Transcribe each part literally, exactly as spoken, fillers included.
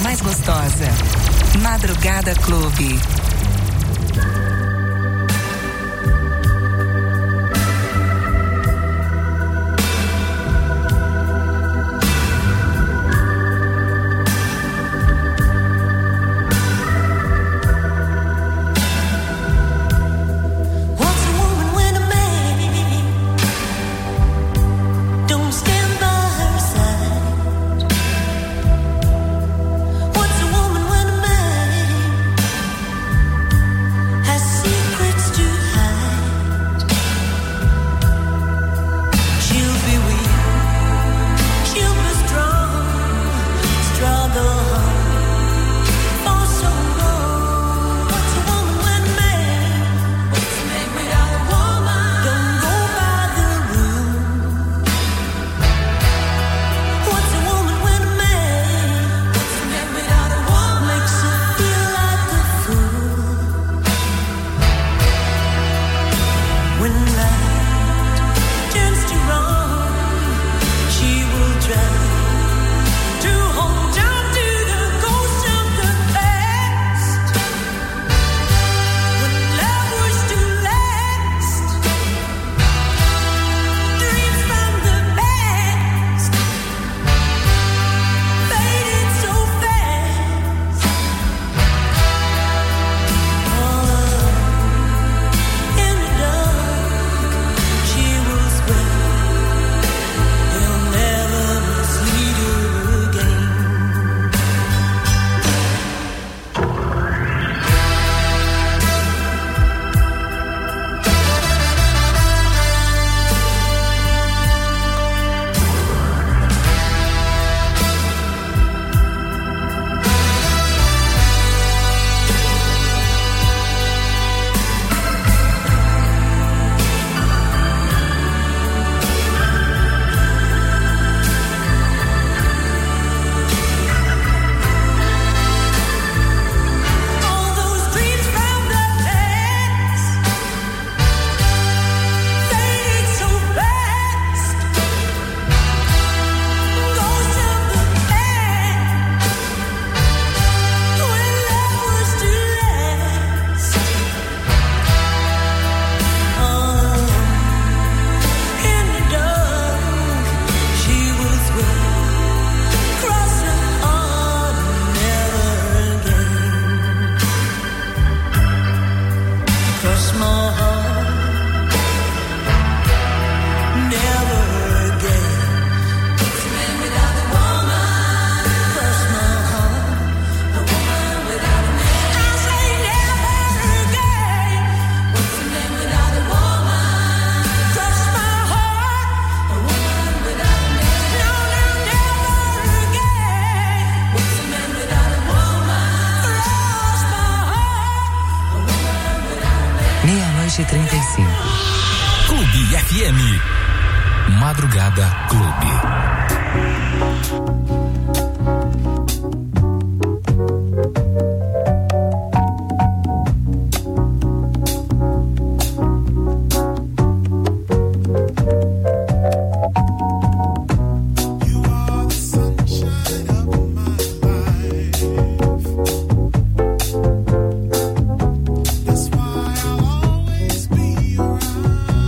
mais gostosa. Madrugada Clube. trinta e cinco. Clube F M. Madrugada Clube.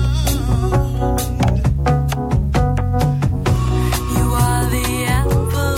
You are the apple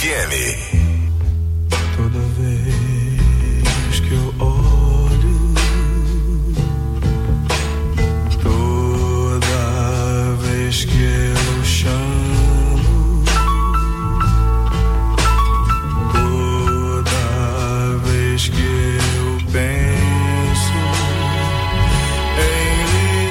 F M. Toda vez que eu olho, toda vez que eu chamo, toda vez que eu penso em lhe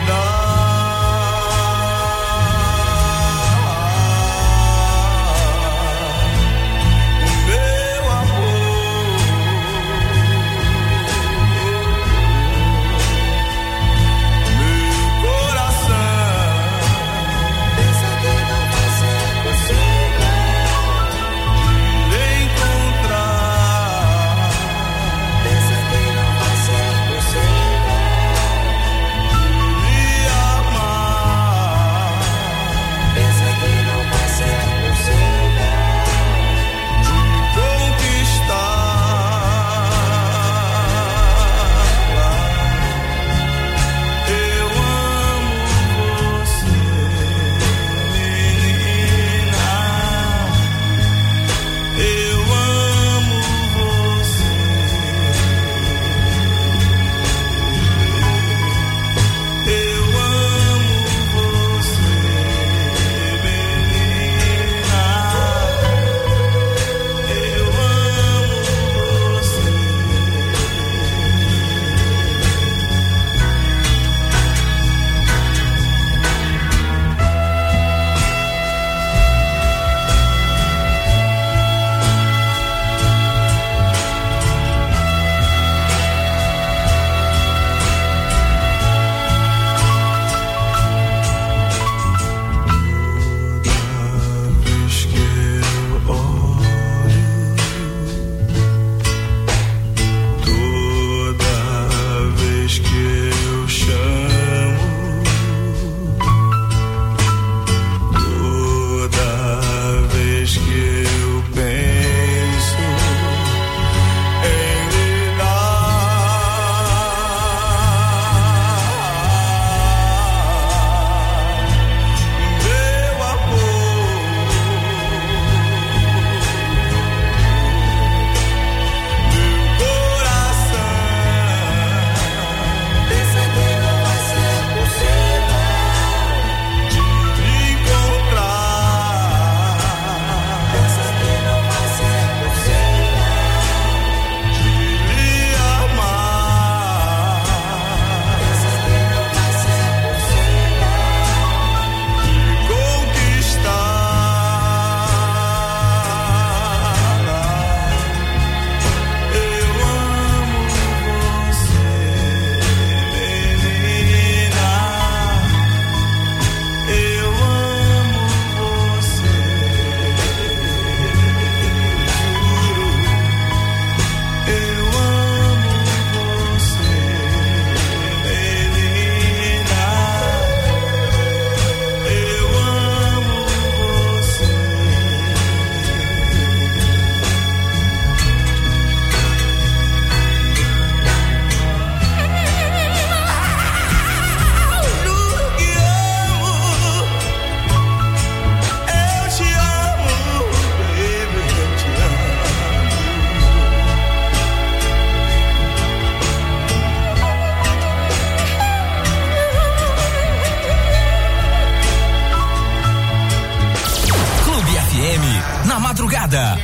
Madrugada.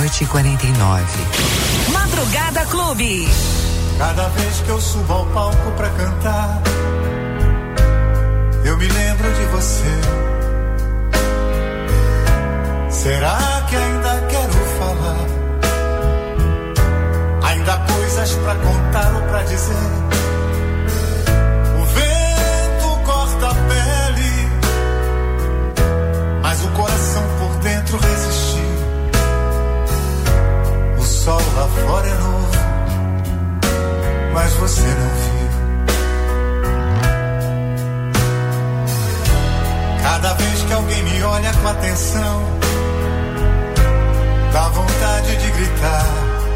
meia-noite e quarenta e nove. Madrugada Clube. Cada vez que eu subo ao palco pra cantar, eu me lembro de você. Será que ainda quero falar? Ainda há coisas pra contar ou pra dizer. O vento corta a pele, mas o coração por dentro resistiu. O sol lá fora é novo, mas você não viu. Cada vez que alguém me olha com atenção, dá vontade de gritar.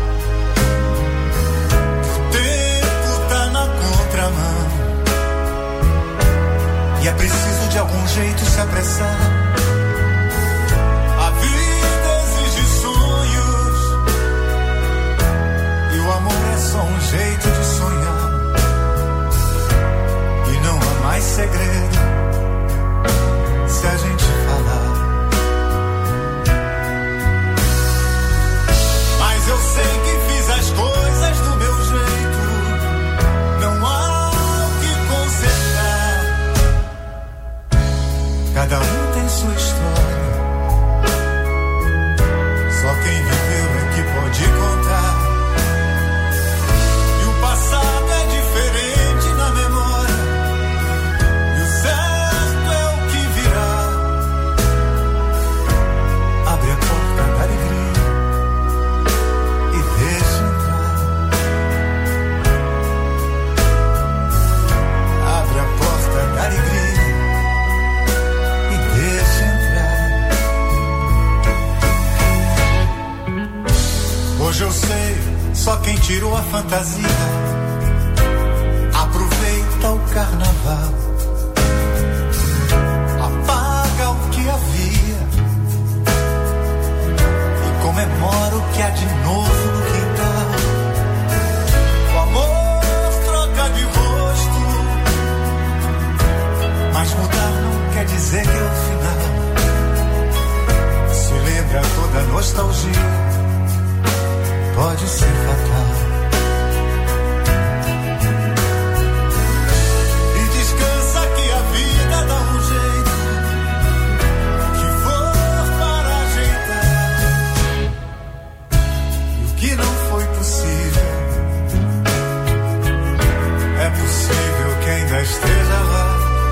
O tempo tá na contramão e é preciso de algum jeito se apressar. A vida exige sonhos e o amor é só um jeito de sonhar. E não há mais segredo se a gente falar. Mas eu sei que fiz as coisas do meu jeito, não há o que consertar. Cada um tem sua história, só quem viveu é que pode contar. E o passado é diferente na memória, e o certo é o que virá. Abre a porta da alegria e deixa entrar. Abre a porta da alegria e deixa entrar. Hoje eu sei, só quem tirou a fantasia aproveita o carnaval. Apaga o que havia e comemora o que há de novo no quintal. O amor troca de rosto, mas mudar não quer dizer que é o final. Se lembra toda a nostalgia, pode ser fatal. E descansa que a vida dá um jeito, que for para ajeitar. E o que não foi possível, é possível que ainda esteja lá.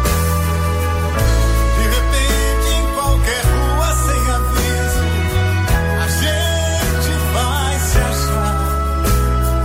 De repente, em qualquer rua sem aviso, a gente vai se achar.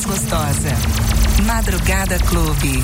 gostosa. Madrugada Clube.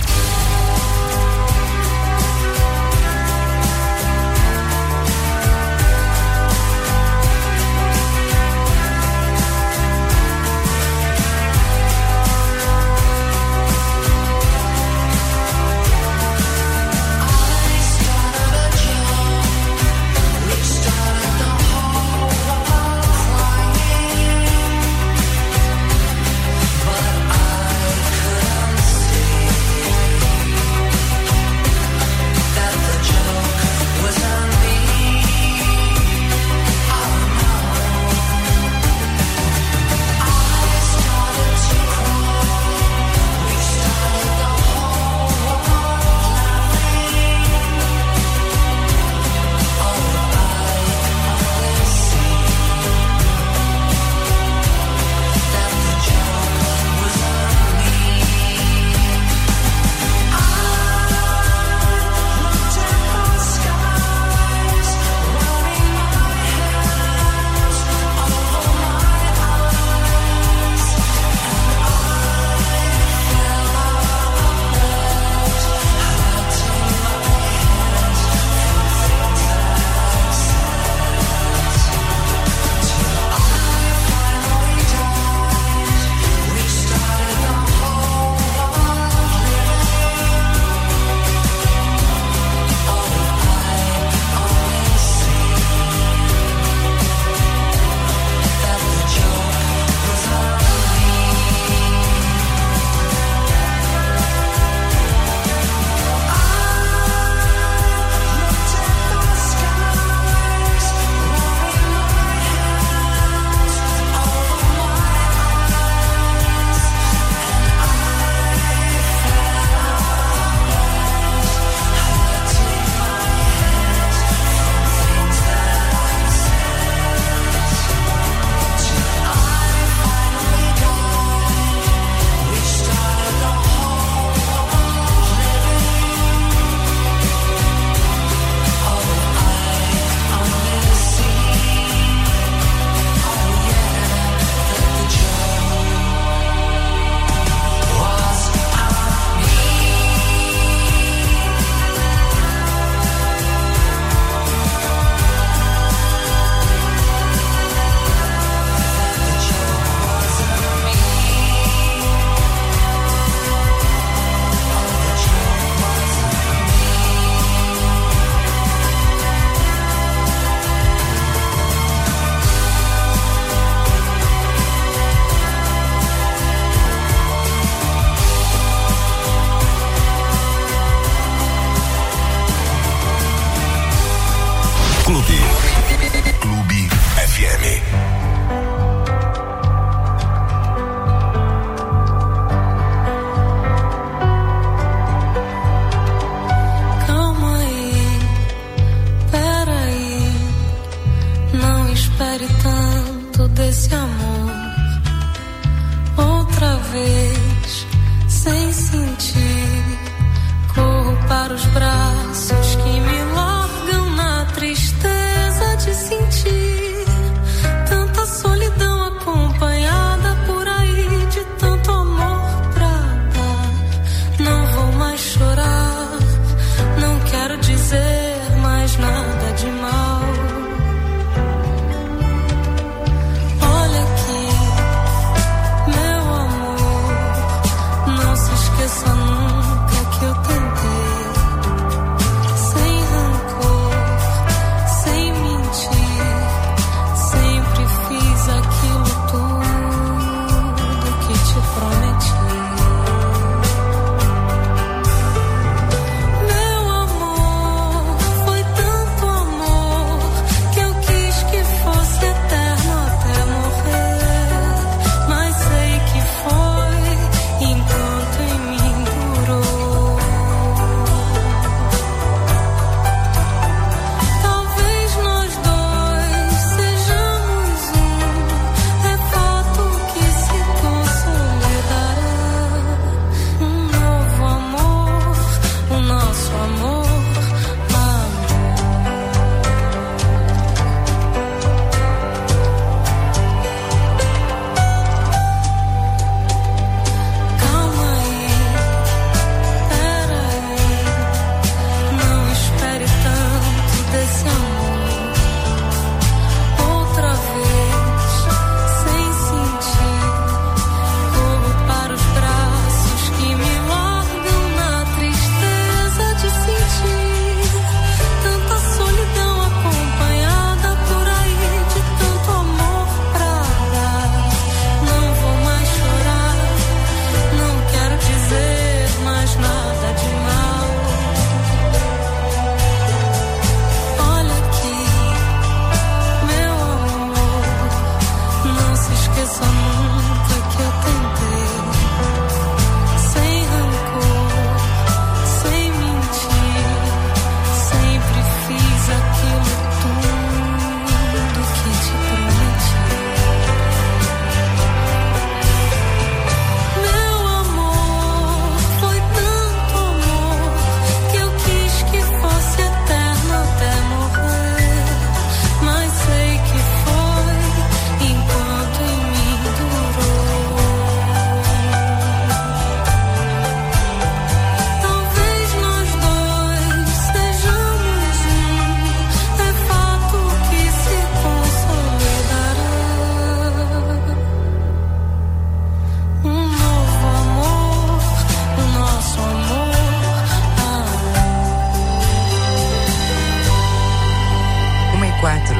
Olha aqui. quatro.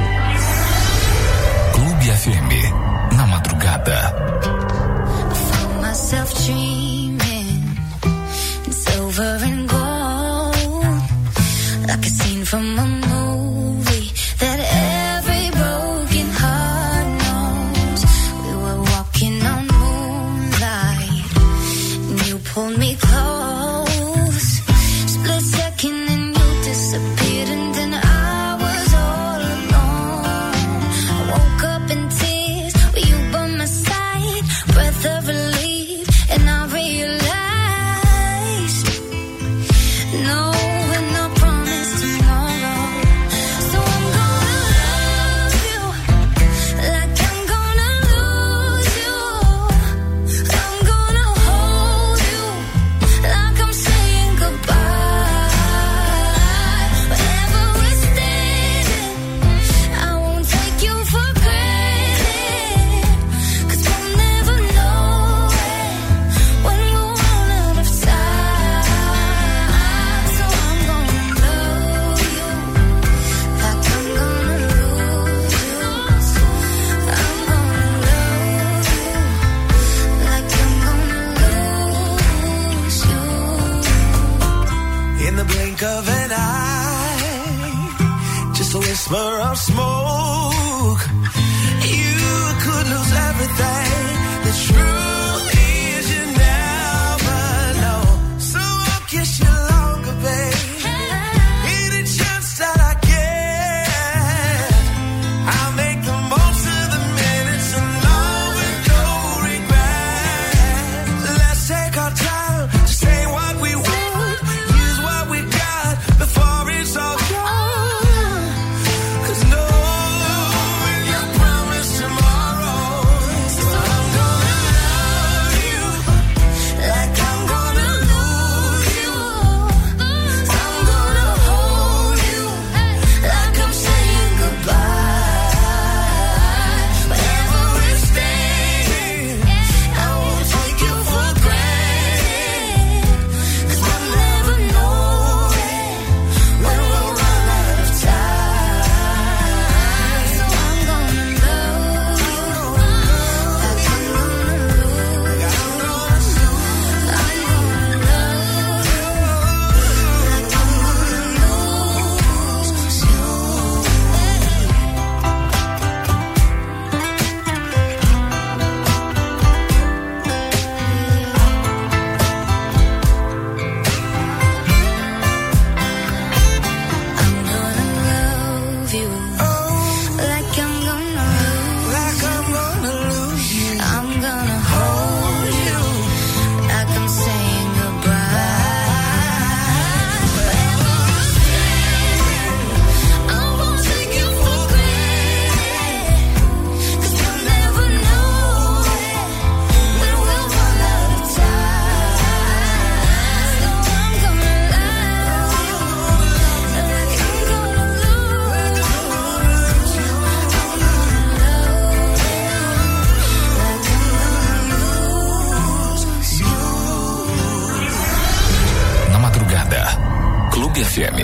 Clube F M, na madrugada. Myself dreaming in silver and gold, like a scene from a movie that every broken heart knows. We were walking on moonlight, and you pulled me close. Split second and you disappeared, and then I was all alone. I woke up in tears with you by my side, breath of relief, and I realized no one no promise tomorrow. So I'm gonna love you like I'm gonna lose you. I'm gonna hold you like I'm saying goodbye. Wherever we're standing, I won't take you for granted, 'cause we'll never know it when we're all out of time. So I'm gonna love you like I'm gonna lose you. I'm gonna love you like I'm gonna lose you. In the blink of an eye, just a whisper of smoke, you could lose everything. The truth is you never know. So I'll kiss you longer, babe. Any chance that I get, I'll make the most of the minutes and love with no regret. Let's take our time to say what we want, use what we got before it's all gone. 'Cause no one can promise tomorrow. So I'm gonna love you like I'm gonna lose you. I'm gonna hold you like I'm saying goodbye. Wherever we're standing, I won't take you for granted, 'cause we'll never know it when we'll run out of time. So I'm gonna love you like I'm gonna lose you. I'm gonna love you like I'm lose you. I'm gonna hold you like I'm saying goodbye. Wherever we're standing, I won't take you for granted, 'cause we'll never know it when we'll run out of time. So I'm gonna love you like I'm gonna lose you. I'm gonna love you like I'm gonna lose you. Na madrugada, Clube F M.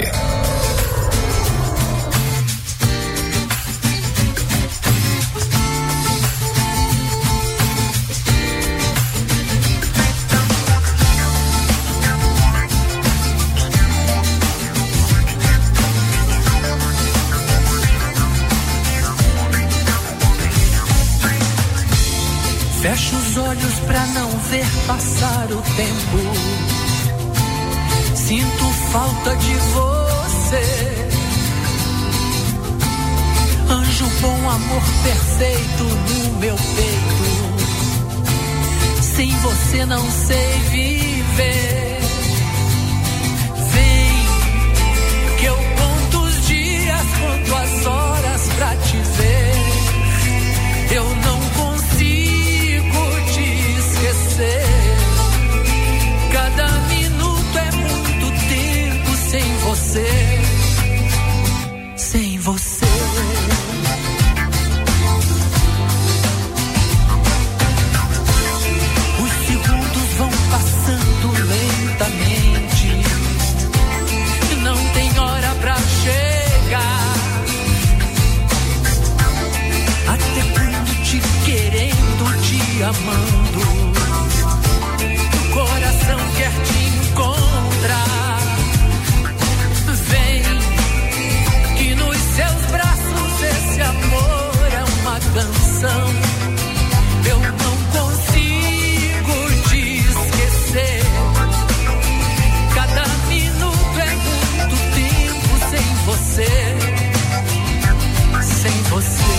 Fecho os olhos pra não ver passar o tempo. Sinto falta de você. Anjo bom, amor perfeito no meu peito. Sem você não sei viver. Vem, que eu conto os dias, conto as horas pra te ver. Eu não consigo te esquecer. Cada minuto é muito tempo sem você. Sem você. Os segundos vão passando lentamente. Não tem hora pra chegar. amando. O coração quer te encontrar. Vem, que nos seus braços esse amor é uma canção. Eu não consigo te esquecer. Cada minuto é muito tempo sem você. Sem você.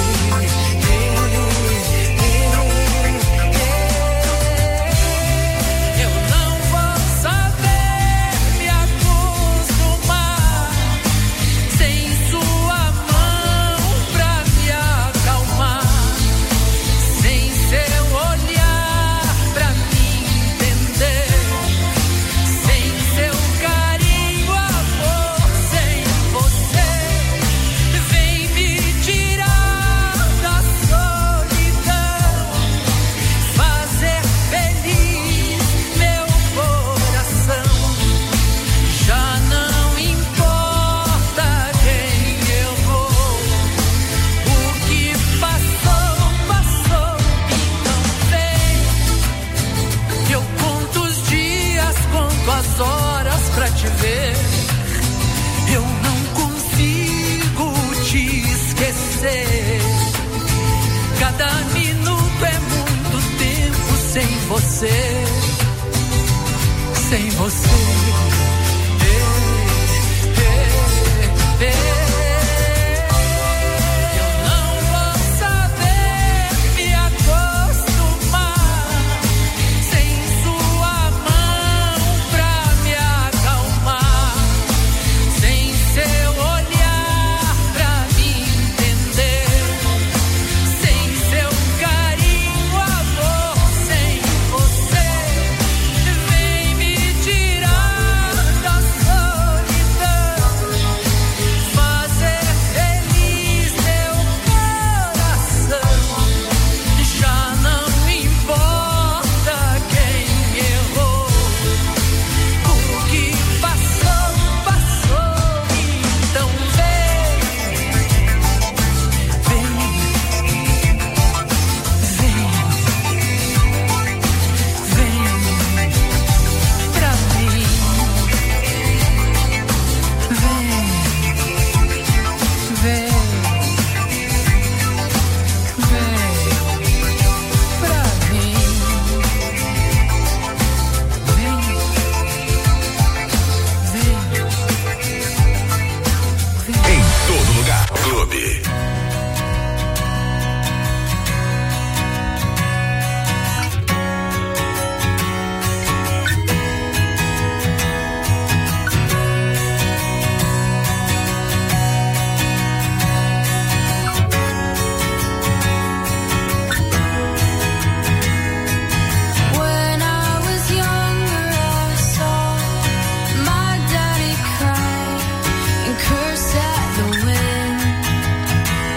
Você, sem você, ei, ei, ei. Eu não vou saber me acostumar sem sua mão pra me acalmar, sem seu olhar pra me entender, sem seu carinho, amor, sem você. Vem me tirar da solidão, fazer feliz meu coração. Já não importa quem errou, o que passou, passou. Então vem, vem, vem, vem pra mim. Vem, vem, vem pra mim. Vem, vem, Em todo lugar. Clube. When I was younger, I saw my daddy cry and curse at the wind.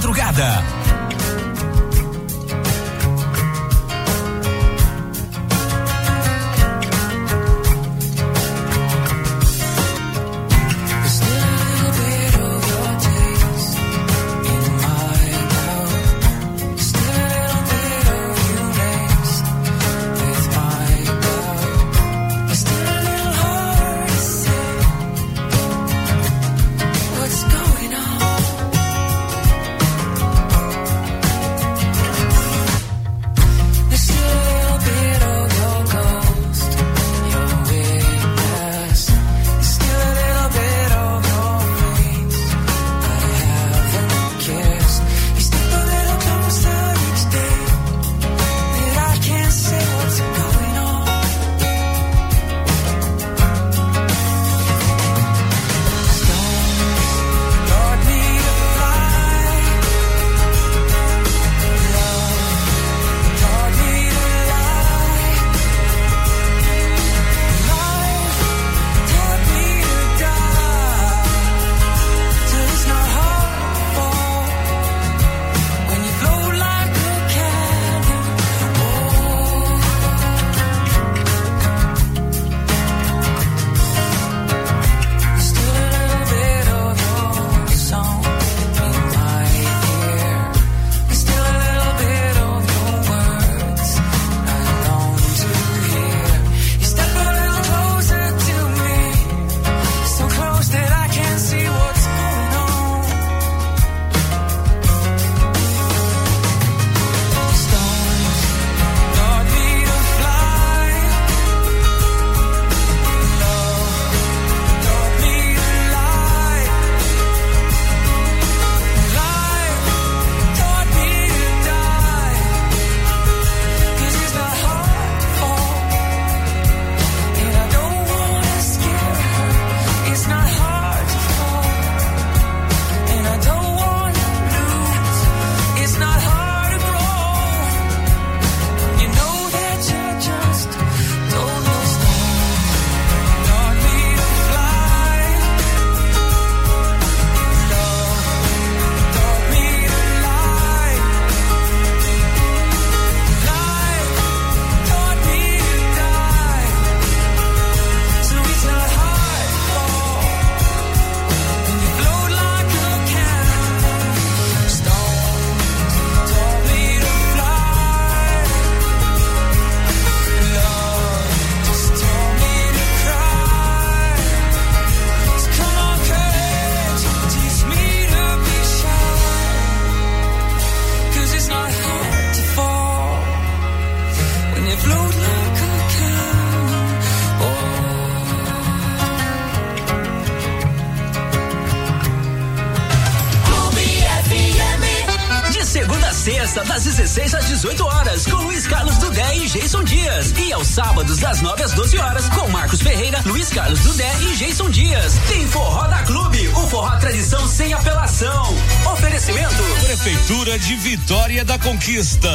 Madrugada. Das dezesseis às dezoito horas, com Luiz Carlos Dudé e Jason Dias. E aos sábados, das nove às doze horas, com Marcos Ferreira, Luiz Carlos Dudé e Jason Dias. Tem Forró da Clube, o forró tradição sem apelação. Oferecimento: Prefeitura de Vitória da Conquista.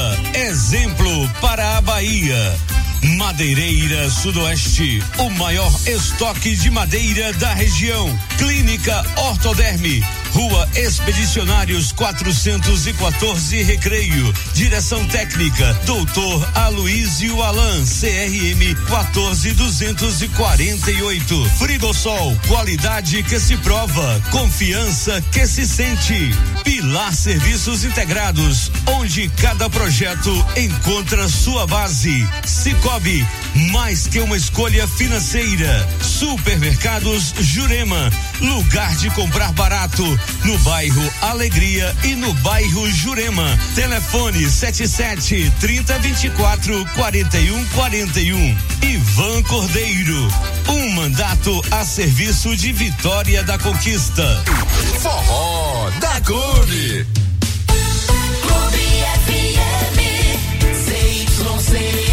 Exemplo para a Bahia. Madeireira Sudoeste, o maior estoque de madeira da região. Clínica Ortoderme, Rua Expedicionários quatrocentos e quatorze, Recreio. Direção técnica doutor Aloísio Alan, C R M quatorze duzentos e quarenta e oito. Frigosol, qualidade que se prova, confiança que se sente. Pilar Serviços Integrados, onde cada projeto encontra sua base. Cicobi, mais que uma escolha financeira. Supermercados Jurema, lugar de comprar barato, no bairro Alegria e no bairro Jurema. Telefone sete sete, trinta, vinte e quatro, quarenta e um, quarenta e um. Ivan Cordeiro, um mandato a serviço de Vitória da Conquista. Forró da Clube. Clube F M, C Y C.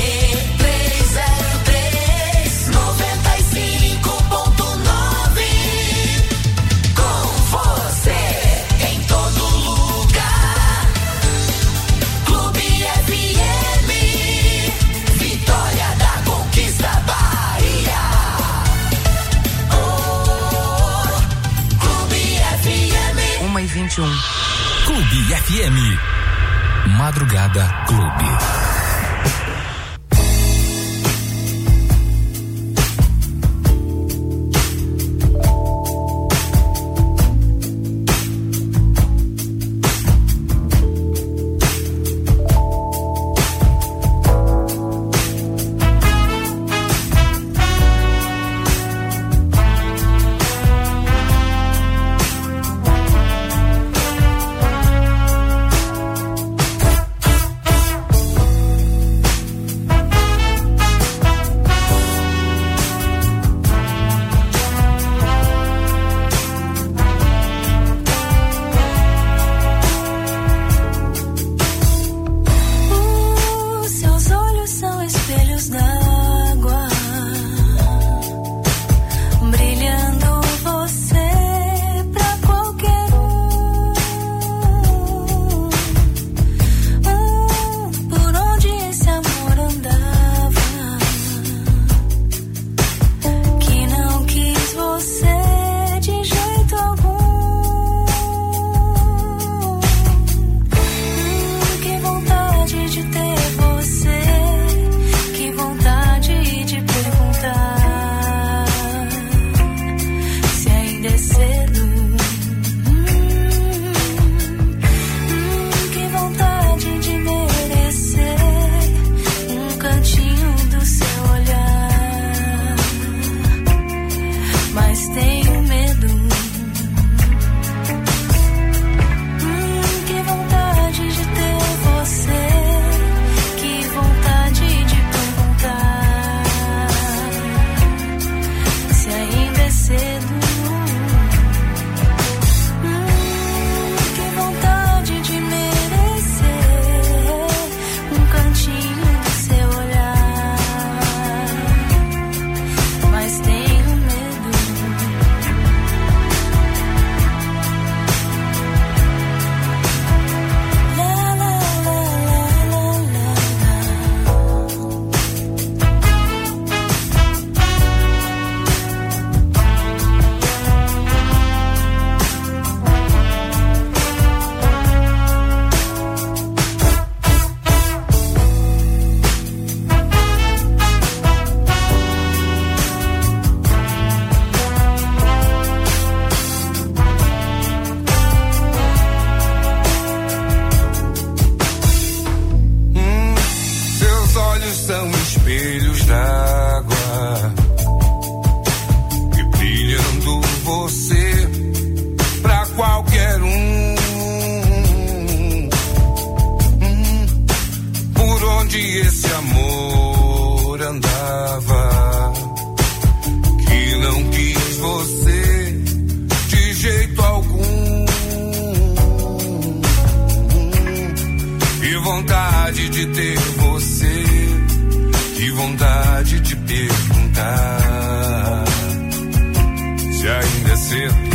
vinte e um. Clube F M. Madrugada Clube. vontade de ter você, que vontade de perguntar se ainda é cedo